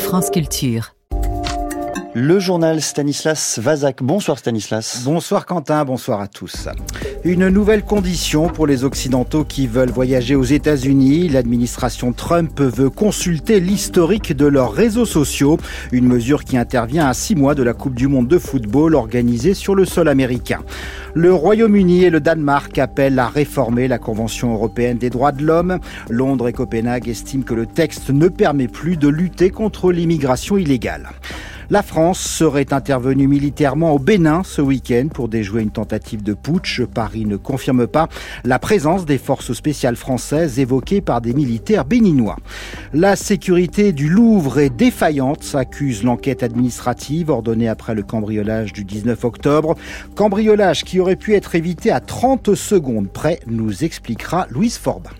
France Culture. Le journal Stanislas Vazak. Bonsoir Stanislas. Bonsoir Quentin, bonsoir à tous. Une nouvelle condition pour les Occidentaux qui veulent voyager aux États-Unis. L'administration Trump veut consulter l'historique de leurs réseaux sociaux. Une mesure qui intervient à 6 mois de la Coupe du Monde de football organisée sur le sol américain. Le Royaume-Uni et le Danemark appellent à réformer la Convention européenne des droits de l'homme. Londres et Copenhague estiment que le texte ne permet plus de lutter contre l'immigration illégale. La France serait intervenue militairement au Bénin ce week-end pour déjouer une tentative de putsch. Paris ne confirme pas la présence des forces spéciales françaises évoquées par des militaires béninois. La sécurité du Louvre est défaillante, accuse l'enquête administrative ordonnée après le cambriolage du 19 octobre. Cambriolage qui aurait pu être évité à 30 secondes près, nous expliquera Louise Forbin.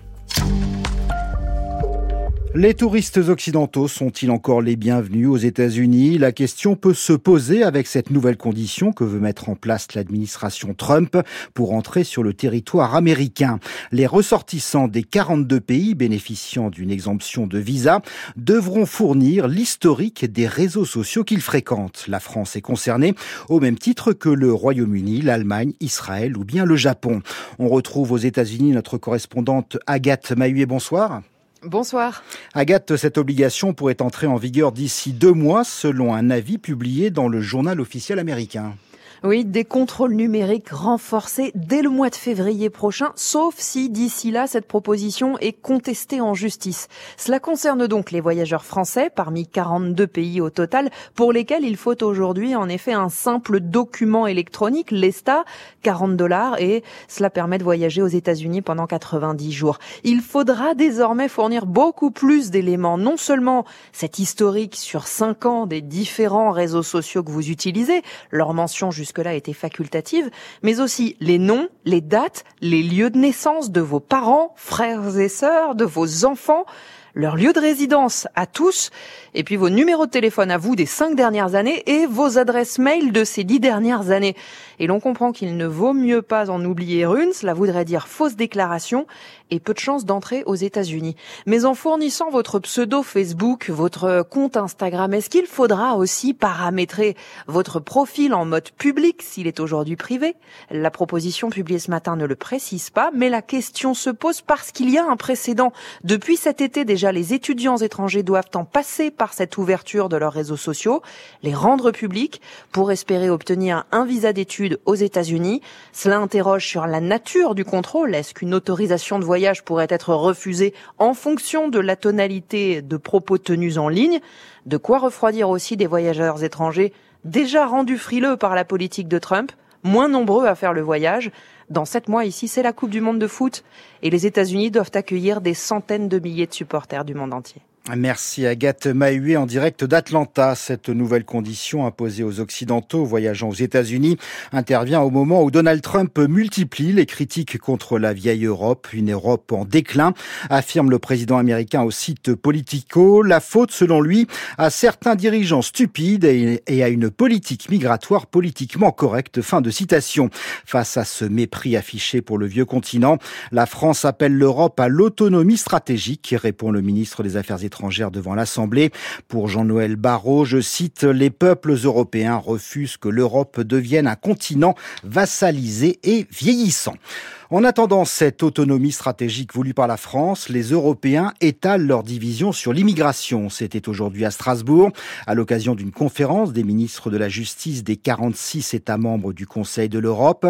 Les touristes occidentaux sont-ils encore les bienvenus aux États-Unis ? La question peut se poser avec cette nouvelle condition que veut mettre en place l'administration Trump pour entrer sur le territoire américain. Les ressortissants des 42 pays bénéficiant d'une exemption de visa devront fournir l'historique des réseaux sociaux qu'ils fréquentent. La France est concernée au même titre que le Royaume-Uni, l'Allemagne, Israël ou bien le Japon. On retrouve aux États-Unis notre correspondante Agathe Mahuet. Bonsoir. Bonsoir. Agathe, cette obligation pourrait entrer en vigueur d'ici 2 mois, selon un avis publié dans le journal officiel américain. Oui, des contrôles numériques renforcés dès le mois de février prochain, sauf si d'ici là, cette proposition est contestée en justice. Cela concerne donc les voyageurs français, parmi 42 pays au total, pour lesquels il faut aujourd'hui en effet un simple document électronique, l'ESTA, $40, et cela permet de voyager aux États-Unis pendant 90 jours. Il faudra désormais fournir beaucoup plus d'éléments, non seulement cet historique sur 5 ans des différents réseaux sociaux que vous utilisez, leur mention jusque-là était facultative, mais aussi les noms, les dates, les lieux de naissance de vos parents, frères et sœurs, de vos enfants, leur lieu de résidence à tous, et puis vos numéros de téléphone à vous des 5 dernières années et vos adresses mail de ces 10 dernières années. Et l'on comprend qu'il ne vaut mieux pas en oublier une, cela voudrait dire fausse déclaration et peu de chances d'entrer aux États-Unis. Mais en fournissant votre pseudo Facebook, votre compte Instagram, est-ce qu'il faudra aussi paramétrer votre profil en mode public s'il est aujourd'hui privé ? La proposition publiée ce matin ne le précise pas, mais la question se pose parce qu'il y a un précédent. Depuis cet été déjà, les étudiants étrangers doivent en passer par cette ouverture de leurs réseaux sociaux, les rendre publics pour espérer obtenir un visa d'études aux États-Unis. Cela interroge sur la nature du contrôle. Est-ce qu'une autorisation de voyage pourrait être refusée en fonction de la tonalité de propos tenus en ligne ? De quoi refroidir aussi des voyageurs étrangers déjà rendus frileux par la politique de Trump, moins nombreux à faire le voyage. Dans 7 mois ici, c'est la Coupe du Monde de foot et les États-Unis doivent accueillir des centaines de milliers de supporters du monde entier. Merci Agathe Mahuet en direct d'Atlanta. Cette nouvelle condition imposée aux Occidentaux voyageant aux États-Unis intervient au moment où Donald Trump multiplie les critiques contre la vieille Europe, une Europe en déclin, affirme le président américain au site Politico. La faute, selon lui, à certains dirigeants stupides et à une politique migratoire politiquement correcte. Fin de citation. Face à ce mépris affiché pour le vieux continent, la France appelle l'Europe à l'autonomie stratégique, répond le ministre des Affaires étrangères devant l'Assemblée. Pour Jean-Noël Barrot, je cite, « Les peuples européens refusent que l'Europe devienne un continent vassalisé et vieillissant ». En attendant cette autonomie stratégique voulue par la France, les Européens étalent leur division sur l'immigration. C'était aujourd'hui à Strasbourg, à l'occasion d'une conférence des ministres de la Justice des 46 États membres du Conseil de l'Europe.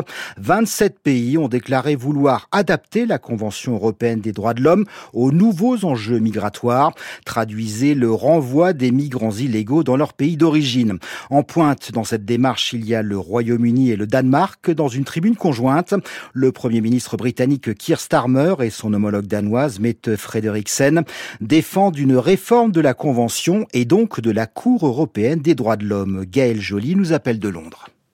27 pays ont déclaré vouloir adapter la Convention européenne des droits de l'homme aux nouveaux enjeux migratoires. Traduisez le renvoi des migrants illégaux dans leur pays d'origine. En pointe dans cette démarche, il y a le Royaume-Uni et le Danemark. Dans une tribune conjointe, le Premier ministre britannique Keir Starmer et son homologue danoise Mette Frederiksen défendent une réforme de la Convention et donc de la Cour européenne des droits de l'homme. Gaël Joly nous appelle de Londres.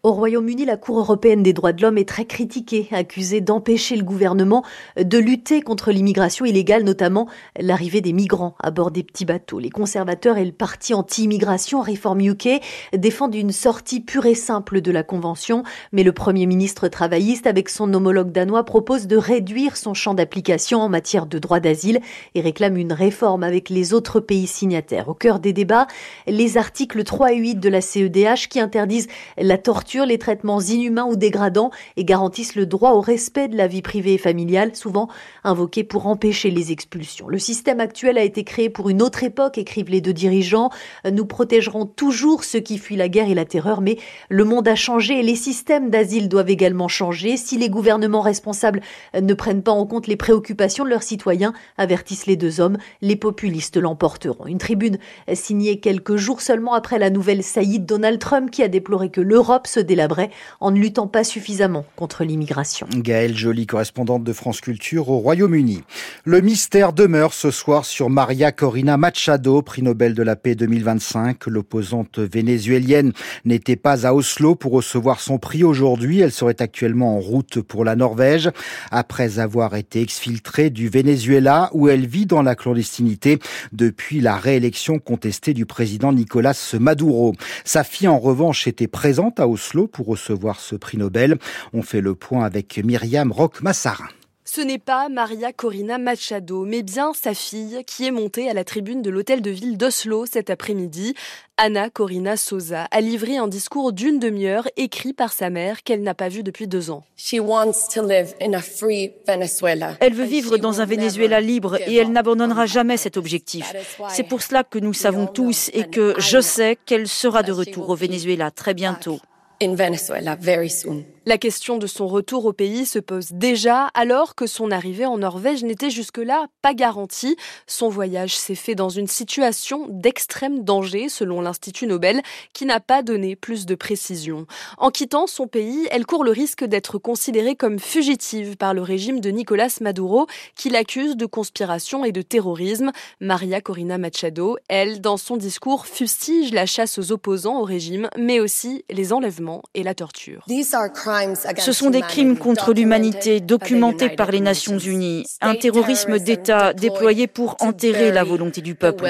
Au Royaume-Uni, la Cour européenne des droits de l'homme est très critiquée, accusée d'empêcher le gouvernement de lutter contre l'immigration illégale, notamment l'arrivée des migrants à bord des petits bateaux. Les conservateurs et le parti anti-immigration Reform UK défendent une sortie pure et simple de la Convention, mais le Premier ministre travailliste, avec son homologue danois, propose de réduire son champ d'application en matière de droit d'asile et réclame une réforme avec les autres pays signataires. Au cœur des débats, les articles 3 et 8 de la CEDH qui interdisent la torture, les traitements inhumains ou dégradants et garantissent le droit au respect de la vie privée et familiale, souvent invoqué pour empêcher les expulsions. Le système actuel a été créé pour une autre époque, écrivent les deux dirigeants. Nous protégerons toujours ceux qui fuient la guerre et la terreur, mais le monde a changé et les systèmes d'asile doivent également changer. Si les gouvernements responsables ne prennent pas en compte les préoccupations de leurs citoyens, avertissent les deux hommes, les populistes l'emporteront. Une tribune signée quelques jours seulement après la nouvelle saillie de Donald Trump qui a déploré que l'Europe se délabrait en ne luttant pas suffisamment contre l'immigration. Gaëlle Joly, correspondante de France Culture au Royaume-Uni. Le mystère demeure ce soir sur Maria Corina Machado, prix Nobel de la paix 2025. L'opposante vénézuélienne n'était pas à Oslo pour recevoir son prix aujourd'hui. Elle serait actuellement en route pour la Norvège après avoir été exfiltrée du Venezuela où elle vit dans la clandestinité depuis la réélection contestée du président Nicolás Maduro. Sa fille, en revanche, était présente à Oslo pour recevoir ce prix Nobel. On fait le point avec Myriam Roch-Massarin. Ce n'est pas Maria Corina Machado, mais bien sa fille qui est montée à la tribune de l'hôtel de ville d'Oslo cet après-midi. Anna Corina Souza a livré un discours d'une demi-heure écrit par sa mère qu'elle n'a pas vu depuis 2 ans. Elle veut vivre dans un Venezuela libre et elle n'abandonnera jamais cet objectif. C'est pour cela que nous savons tous et que je sais qu'elle sera de retour au Venezuela très bientôt. La question de son retour au pays se pose déjà alors que son arrivée en Norvège n'était jusque-là pas garantie. Son voyage s'est fait dans une situation d'extrême danger selon l'Institut Nobel qui n'a pas donné plus de précisions. En quittant son pays, elle court le risque d'être considérée comme fugitive par le régime de Nicolás Maduro qui l'accuse de conspiration et de terrorisme. Maria Corina Machado, elle, dans son discours, fustige la chasse aux opposants au régime mais aussi les enlèvements et la torture. Ce sont des crimes contre l'humanité documentés par les Nations Unies, un terrorisme d'État déployé pour enterrer la volonté du peuple.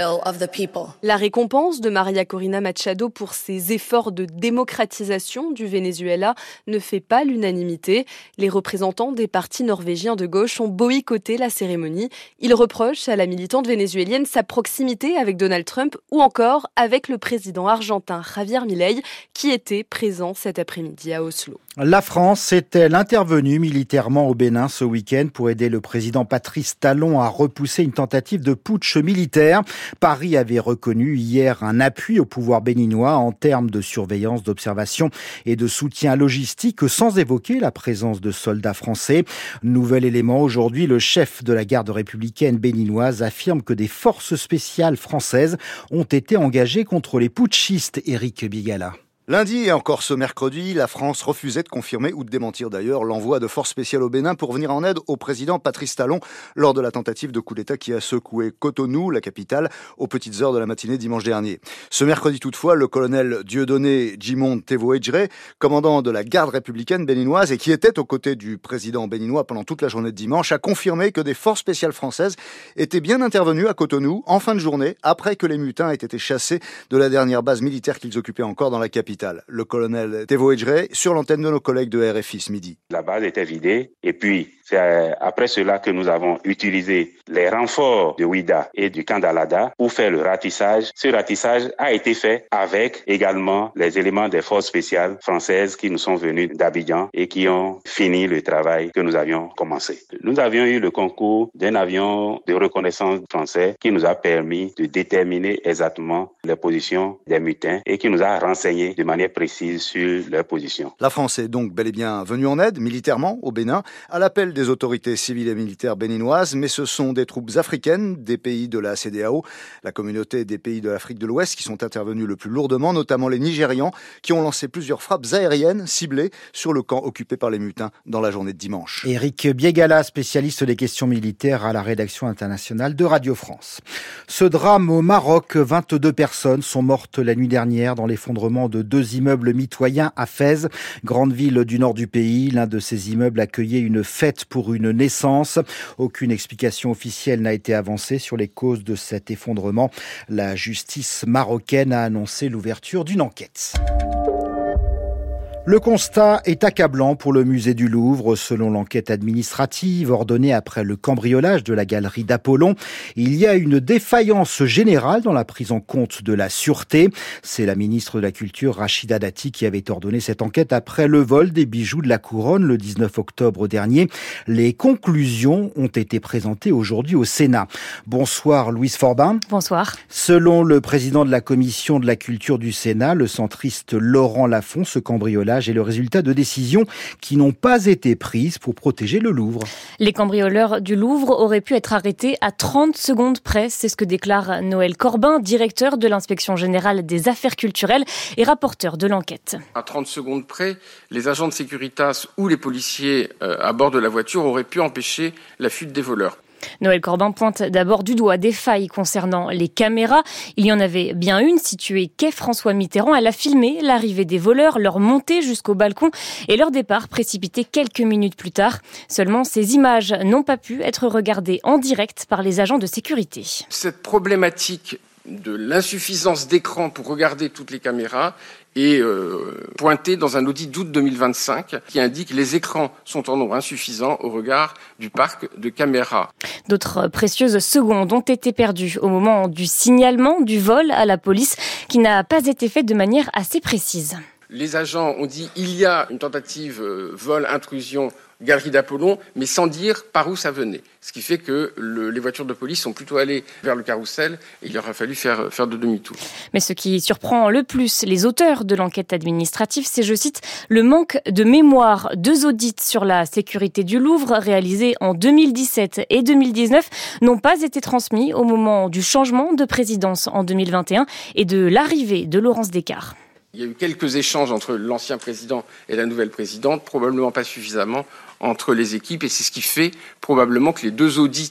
La récompense de Maria Corina Machado pour ses efforts de démocratisation du Venezuela ne fait pas l'unanimité. Les représentants des partis norvégiens de gauche ont boycotté la cérémonie. Ils reprochent à la militante vénézuélienne sa proximité avec Donald Trump ou encore avec le président argentin Javier Milei qui était présent cet après-midi à Oslo. La France est-elle intervenue militairement au Bénin ce week-end pour aider le président Patrice Talon à repousser une tentative de putsch militaire? Paris avait reconnu hier un appui au pouvoir béninois en termes de surveillance, d'observation et de soutien logistique sans évoquer la présence de soldats français. Nouvel élément aujourd'hui, le chef de la garde républicaine béninoise affirme que des forces spéciales françaises ont été engagées contre les putschistes. Éric Bigala. Lundi et encore ce mercredi, la France refusait de confirmer ou de démentir d'ailleurs l'envoi de forces spéciales au Bénin pour venir en aide au président Patrice Talon lors de la tentative de coup d'État qui a secoué Cotonou, la capitale, aux petites heures de la matinée dimanche dernier. Ce mercredi toutefois, le colonel Dieudonné Djimon Tevo-Edjere, commandant de la garde républicaine béninoise et qui était aux côtés du président béninois pendant toute la journée de dimanche, a confirmé que des forces spéciales françaises étaient bien intervenues à Cotonou en fin de journée après que les mutins aient été chassés de la dernière base militaire qu'ils occupaient encore dans la capitale. Le colonel Tevo-Edjere sur l'antenne de nos collègues de RFI ce midi. La base était vidée et puis c'est après cela que nous avons utilisé les renforts de Ouida et du camp d'Alada pour faire le ratissage. Ce ratissage a été fait avec également les éléments des forces spéciales françaises qui nous sont venus d'Abidjan et qui ont fini le travail que nous avions commencé. Nous avions eu le concours d'un avion de reconnaissance français qui nous a permis de déterminer exactement les positions des mutins et qui nous a renseigné de manière précise sur leur position. La France est donc bel et bien venue en aide militairement au Bénin à l'appel des autorités civiles et militaires béninoises, mais ce sont des troupes africaines des pays de la CEDEAO, la communauté des pays de l'Afrique de l'Ouest, qui sont intervenus le plus lourdement, notamment les Nigérians, qui ont lancé plusieurs frappes aériennes ciblées sur le camp occupé par les mutins dans la journée de dimanche. Éric Biegala, spécialiste des questions militaires à la rédaction internationale de Radio France. Ce drame au Maroc, 22 personnes sont mortes la nuit dernière dans l'effondrement de 2 immeubles mitoyens à Fès, grande ville du nord du pays. L'un de ces immeubles accueillait une fête pour une naissance. Aucune explication officielle n'a été avancée sur les causes de cet effondrement. La justice marocaine a annoncé l'ouverture d'une enquête. Le constat est accablant pour le musée du Louvre. Selon l'enquête administrative ordonnée après le cambriolage de la galerie d'Apollon, il y a une défaillance générale dans la prise en compte de la sûreté. C'est la ministre de la Culture, Rachida Dati, qui avait ordonné cette enquête après le vol des bijoux de la couronne le 19 octobre dernier. Les conclusions ont été présentées aujourd'hui au Sénat. Bonsoir Louise Forbin. Bonsoir. Selon le président de la commission de la culture du Sénat, le centriste Laurent Lafont, ce cambriolage est le résultat de décisions qui n'ont pas été prises pour protéger le Louvre. Les cambrioleurs du Louvre auraient pu être arrêtés à 30 secondes près. C'est ce que déclare Noël Corbin, directeur de l'Inspection générale des affaires culturelles et rapporteur de l'enquête. À 30 secondes près, les agents de Securitas ou les policiers à bord de la voiture auraient pu empêcher la fuite des voleurs. Noël Corbin pointe d'abord du doigt des failles concernant les caméras. Il y en avait bien une située quai François Mitterrand. Elle a filmé l'arrivée des voleurs, leur montée jusqu'au balcon et leur départ précipité quelques minutes plus tard. Seulement, ces images n'ont pas pu être regardées en direct par les agents de sécurité. Cette problématique de l'insuffisance d'écran pour regarder toutes les caméras est pointée dans un audit d'août 2025 qui indique que les écrans sont en nombre insuffisant au regard du parc de caméras. D'autres précieuses secondes ont été perdues au moment du signalement du vol à la police qui n'a pas été fait de manière assez précise. Les agents ont dit il y a une tentative vol-intrusion galerie d'Apollon, mais sans dire par où ça venait. Ce qui fait que les voitures de police sont plutôt allées vers le carrousel et il aura fallu faire de demi-tour. Mais ce qui surprend le plus les auteurs de l'enquête administrative, c'est, je cite, le manque de mémoire. 2 audits sur la sécurité du Louvre, réalisés en 2017 et 2019, n'ont pas été transmis au moment du changement de présidence en 2021 et de l'arrivée de Laurence Descartes. Il y a eu quelques échanges entre l'ancien président et la nouvelle présidente, probablement pas suffisamment entre les équipes, et c'est ce qui fait probablement que les 2 audits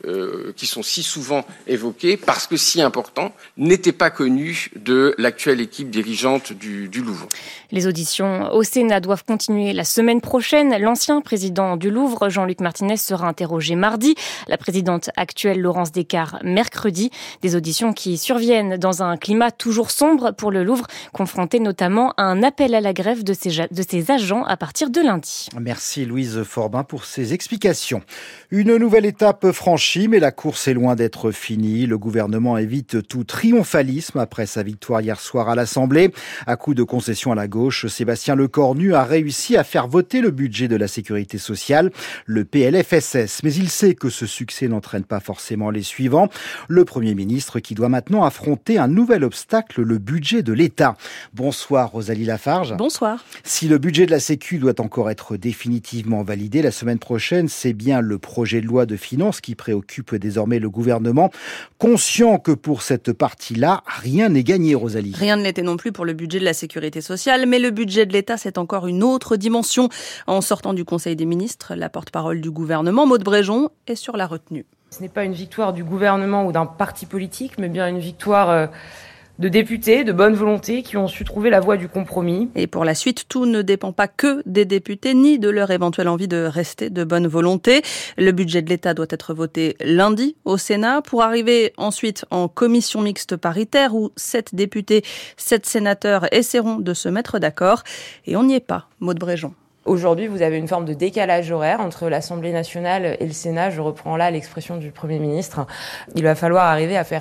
qui sont si souvent évoqués, parce que si importants, n'étaient pas connus de l'actuelle équipe dirigeante du Louvre. Les auditions au Sénat doivent continuer la semaine prochaine. L'ancien président du Louvre, Jean-Luc Martinez, sera interrogé mardi. La présidente actuelle, Laurence Descartes, mercredi. Des auditions qui surviennent dans un climat toujours sombre pour le Louvre, confronté notamment à un appel à la grève de ses agents à partir de lundi. Merci Louise Forbin pour ces explications. Une nouvelle étape franchie, mais la course est loin d'être finie. Le gouvernement évite tout triomphalisme après sa victoire hier soir à l'Assemblée. À coup de concession à la gauche, Sébastien Lecornu a réussi à faire voter le budget de la sécurité sociale, le PLFSS. Mais il sait que ce succès n'entraîne pas forcément les suivants. Le Premier ministre qui doit maintenant affronter un nouvel obstacle, le budget de l'État. Bonsoir Rosalie Lafarge. Bonsoir. Si le budget de la Sécu doit encore être définitivement validé la semaine prochaine, c'est bien le projet de loi de finances qui préoccupe désormais le gouvernement. Conscient que pour cette partie-là, rien n'est gagné, Rosalie. Rien ne l'était non plus pour le budget de la sécurité sociale, mais le budget de l'État, c'est encore une autre dimension. En sortant du Conseil des ministres, la porte-parole du gouvernement, Maud Bréjon, est sur la retenue. Ce n'est pas une victoire du gouvernement ou d'un parti politique, mais bien une victoire de députés de bonne volonté qui ont su trouver la voie du compromis. Et pour la suite, tout ne dépend pas que des députés ni de leur éventuelle envie de rester de bonne volonté. Le budget de l'État doit être voté lundi au Sénat pour arriver ensuite en commission mixte paritaire où 7 députés, 7 sénateurs essaieront de se mettre d'accord. Et on n'y est pas, Maud Bréjon. Aujourd'hui, vous avez une forme de décalage horaire entre l'Assemblée nationale et le Sénat. Je reprends là l'expression du Premier ministre. Il va falloir arriver à faire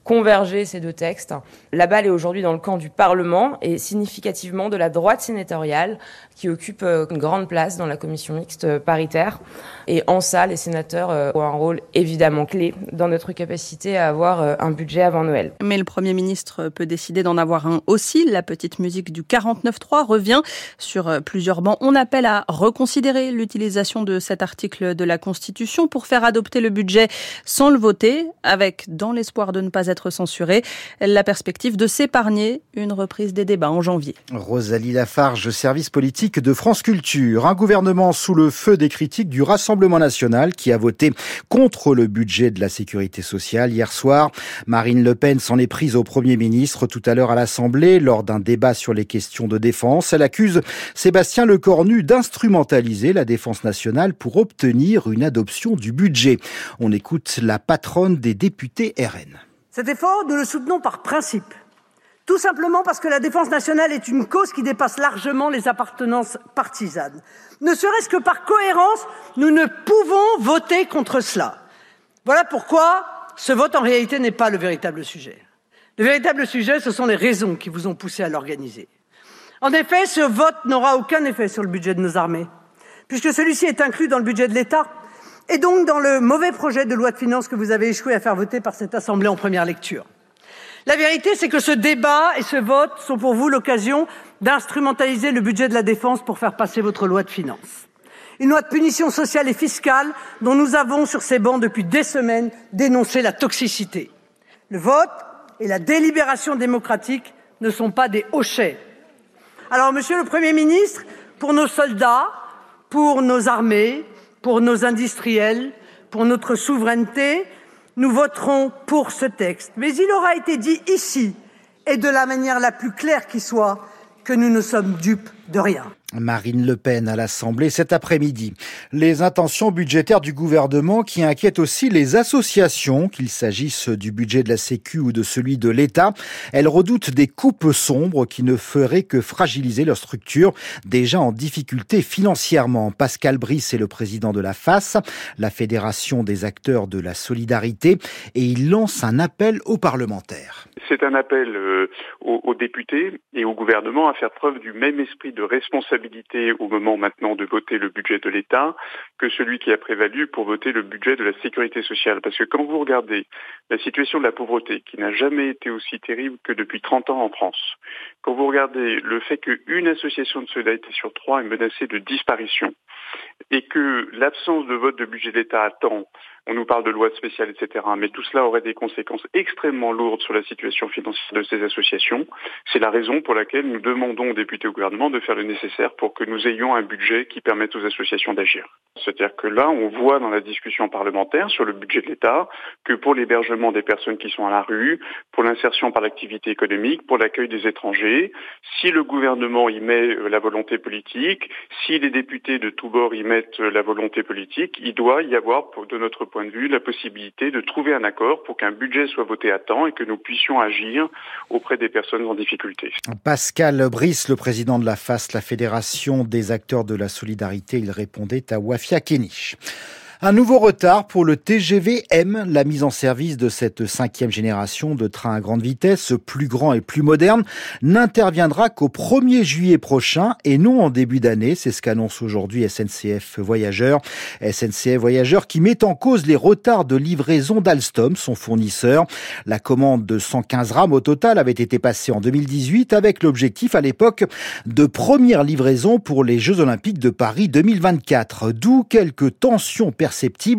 converger ces deux textes. La balle est aujourd'hui dans le camp du Parlement et significativement de la droite sénatoriale qui occupe une grande place dans la commission mixte paritaire. Et en ça, les sénateurs ont un rôle évidemment clé dans notre capacité à avoir un budget avant Noël. Mais le Premier ministre peut décider d'en avoir un aussi. La petite musique du 49.3 revient sur plusieurs bancs. On appelle à reconsidérer l'utilisation de cet article de la Constitution pour faire adopter le budget sans le voter, avec, dans l'espoir de ne pas être censuré, la perspective de s'épargner une reprise des débats en janvier. Rosalie Lafarge, service politique de France Culture. Un gouvernement sous le feu des critiques du Rassemblement national qui a voté contre le budget de la sécurité sociale hier soir. Marine Le Pen s'en est prise au Premier ministre tout à l'heure à l'Assemblée lors d'un débat sur les questions de défense. Elle accuse Sébastien Lecornu d'instrumentaliser la défense nationale pour obtenir une adoption du budget. On écoute la patronne des députés RN. Cet effort, nous le soutenons par principe. Tout simplement parce que la défense nationale est une cause qui dépasse largement les appartenances partisanes. Ne serait-ce que par cohérence, nous ne pouvons voter contre cela. Voilà pourquoi ce vote en réalité n'est pas le véritable sujet. Le véritable sujet, ce sont les raisons qui vous ont poussé à l'organiser. En effet, ce vote n'aura aucun effet sur le budget de nos armées, puisque celui-ci est inclus dans le budget de l'État et donc dans le mauvais projet de loi de finances que vous avez échoué à faire voter par cette Assemblée en première lecture. La vérité, c'est que ce débat et ce vote sont pour vous l'occasion d'instrumentaliser le budget de la défense pour faire passer votre loi de finances. Une loi de punition sociale et fiscale dont nous avons, sur ces bancs, depuis des semaines, dénoncé la toxicité. Le vote et la délibération démocratique ne sont pas des hochets. Alors, Monsieur le Premier ministre, pour nos soldats, pour nos armées, pour nos industriels, pour notre souveraineté, nous voterons pour ce texte. Mais il aura été dit ici, et de la manière la plus claire qui soit, que nous ne sommes dupes de rien. Marine Le Pen à l'Assemblée cet après-midi. Les intentions budgétaires du gouvernement qui inquiètent aussi les associations, qu'il s'agisse du budget de la Sécu ou de celui de l'État. Elles redoutent des coupes sombres qui ne feraient que fragiliser leur structure, déjà en difficulté financièrement. Pascal Brice est le président de la FAS, la Fédération des acteurs de la solidarité, et il lance un appel aux parlementaires. C'est un appel aux députés et au gouvernement à faire preuve du même esprit de responsabilité au moment maintenant de voter le budget de l'État que celui qui a prévalu pour voter le budget de la sécurité sociale. Parce que quand vous regardez la situation de la pauvreté, qui n'a jamais été aussi terrible que depuis 30 ans en France, quand vous regardez le fait qu'une association de solidarité sur 3 est menacée de disparition, et que l'absence de vote de budget d'État à temps, on nous parle de loi spéciale, etc., mais tout cela aurait des conséquences extrêmement lourdes sur la situation financière de ces associations. C'est la raison pour laquelle nous demandons aux députés au gouvernement de faire le nécessaire pour que nous ayons un budget qui permette aux associations d'agir. C'est-à-dire que là, on voit dans la discussion parlementaire sur le budget de l'État que pour l'hébergement des personnes qui sont à la rue, pour l'insertion par l'activité économique, pour l'accueil des étrangers, si le gouvernement y met la volonté politique, si les députés de tous bords y mettent la volonté politique, il doit y avoir, de notre point de vue, la possibilité de trouver un accord pour qu'un budget soit voté à temps et que nous puissions agir auprès des personnes en difficulté. Pascal Brice, le président de la FAS, la Fédération des acteurs de la solidarité, il répondait à Wafia Kenich. Un nouveau retard pour le TGV M. La mise en service de cette 5e génération de trains à grande vitesse, plus grand et plus moderne, n'interviendra qu'au 1er juillet prochain et non en début d'année. C'est ce qu'annonce aujourd'hui SNCF Voyageurs. SNCF Voyageurs qui met en cause les retards de livraison d'Alstom, son fournisseur. La commande de 115 rames au total avait été passée en 2018 avec l'objectif à l'époque de première livraison pour les Jeux Olympiques de Paris 2024. D'où quelques tensions perceptible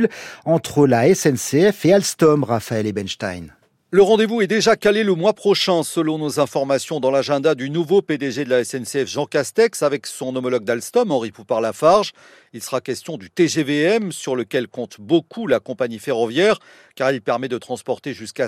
entre la SNCF et Alstom, Raphaël Ebenstein. Le rendez-vous est déjà calé le mois prochain, selon nos informations, dans l'agenda du nouveau PDG de la SNCF, Jean Castex, avec son homologue d'Alstom, Henri Poupart-Lafarge. Il sera question du TGV-M, sur lequel compte beaucoup la compagnie ferroviaire, car il permet de transporter jusqu'à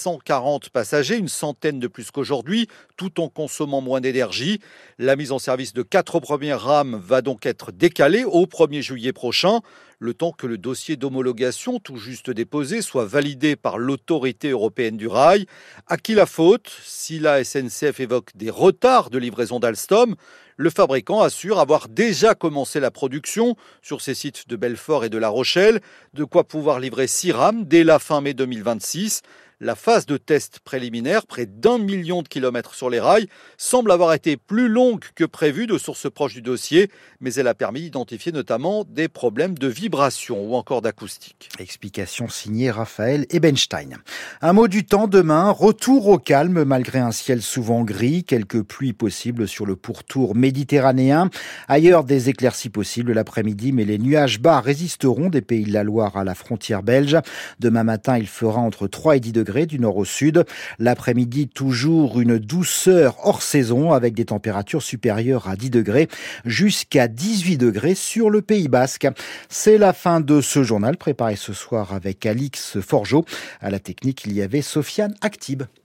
740 passagers, une centaine de plus qu'aujourd'hui, tout en consommant moins d'énergie. La mise en service de 4 premières rames va donc être décalée au 1er juillet prochain, le temps que le dossier d'homologation tout juste déposé soit validé par l'autorité européenne du rail. À qui la faute? Si la SNCF évoque des retards de livraison d'Alstom, le fabricant assure avoir déjà commencé la production sur ses sites de Belfort et de La Rochelle, de quoi pouvoir livrer 6 rames dès la fin mai 2026. La phase de test préliminaire, près d'1 million de kilomètres sur les rails, semble avoir été plus longue que prévu de sources proches du dossier, mais elle a permis d'identifier notamment des problèmes de vibration ou encore d'acoustique. Explication signée Raphaël Ebenstein. Un mot du temps demain, retour au calme malgré un ciel souvent gris, quelques pluies possibles sur le pourtour méditerranéen. Ailleurs, des éclaircies possibles l'après-midi, mais les nuages bas résisteront des Pays de la Loire à la frontière belge. Demain matin, il fera entre 3 et 10 degrés du nord au sud. L'après-midi, toujours une douceur hors saison avec des températures supérieures à 10 degrés jusqu'à 18 degrés sur le Pays Basque. C'est la fin de ce journal préparé ce soir avec Alix Forgeot. À la technique, il y avait Sofiane Actib.